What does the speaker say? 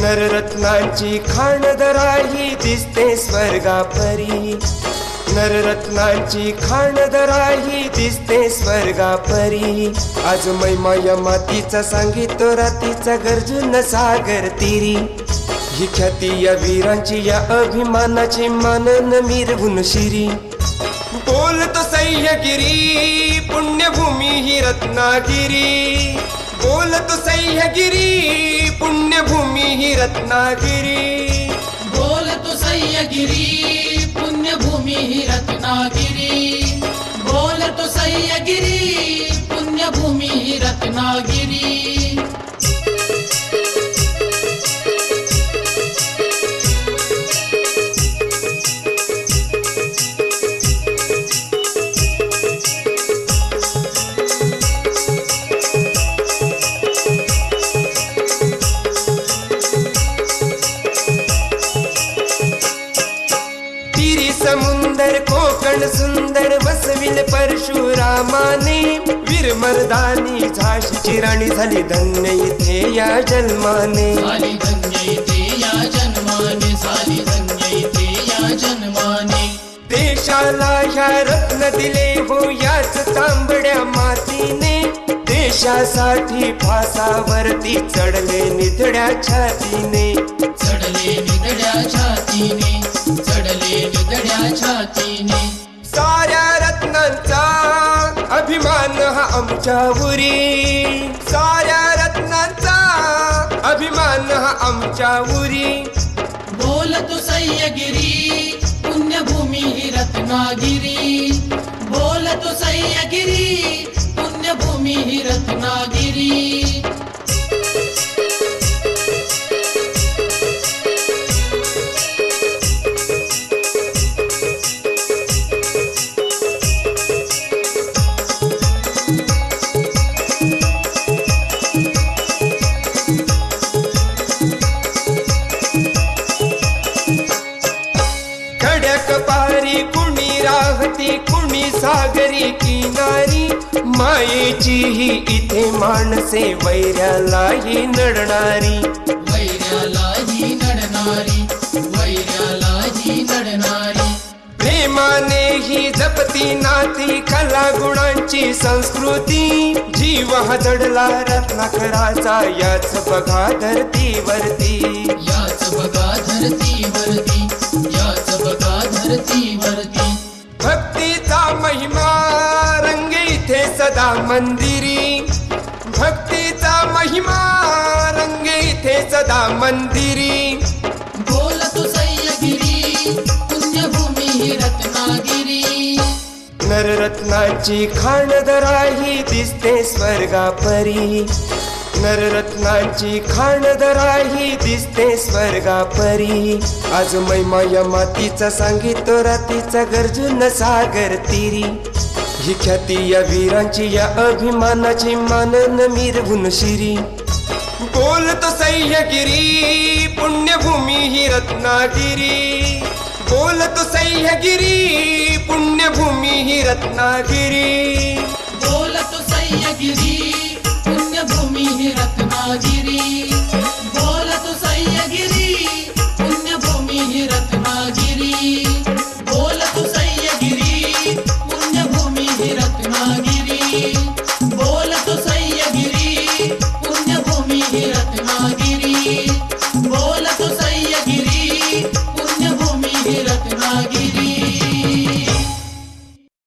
नररत्नांची खाणदराही दिसते स्वर्गापरी, नररत्नांची खाणदराही दिसते स्वर्गापरी। आज मैमाया मातीचा सांगितो रातीचा गर्जून सागर तीरी, ही ख्याती या वीरांची या अभिमानाची मानन मिरवून शिरी। बोलतो सह्यागिरी पुण्यभूमी ही रत्नागिरी, बोलतो सह्यागिरी पुण्यभूमी ही रत्नागिरी, बोलतो सह्यागिरी पुण्यभूमी ही रत्नागिरी, बोलतो सह्यागिरी पुण्यभूमी ही रत्नागिरी। समुंदर कोकण सुंदर वसविल परशुरामाने, वीर मर्दानी झाशीची राणी झाली धन्य इथे या जन्माने, झाली धन्य इथे या जन्माने, झाली धन्य इथे या जन्माने। देशाला ह्या रत्न दिले हो याच तांबड्या मातीने, देशासाठी फासावरती चढले निधड्या छातीने, चढले निधड्या छातीने, चढले निधड्या छातीने। साऱ्या रत्नांचा अभिमान हा आमच्यावरी, साऱ्या रत्नांचा अभिमान हा आमच्यावरी। बोलतो सह्यागिरी पुण्यभूमी ही रत्नागिरी, बोलतो सह्यागिरी पुण्यभूमी ही रत्नागिरी। कपारी कुणी राहती कुणी सागरी किनारी, मायेची ही इथे माणसे वैऱ्यालाही नडणारी, वैऱ्यालाही नडणारी, वैऱ्यालाही नडणारी। प्रेमाने ही जपती नाती कला गुणांची संस्कृती, जीव हा जडला रत्नाकराचा याच बघा धरतीवरती, याच बघा धरतीवरती, याच बघा धरतीवरती। भक्तीचा महिमा रंगे इथे सदा मंदिरी, भक्तीचा महिमा रंगे इथे सदा मंदिरी। बोलतो सह्यागिरी पुण्यभूमी ही रत्नागिरी, नररत्नांची खाणदराही दिसते स्वर्गापरी, नररत्नांची खाणदराही दिसते स्वर्गापरी। आज मैमाया मातीचा सांगितो रातीचा गर्जून सागर तीरी, ही ख्याती या वीरांची या अभिमानाची मानन मिरवून शिरी। बोलतो सह्यागिरी पुण्यभूमी ही रत्नागिरी, बोलतो सह्यागिरी पुण्यभूमी ही रत्नागिरी, बोलतो सह्यागिरी पुण्यभूमी ही रत्नागिरी।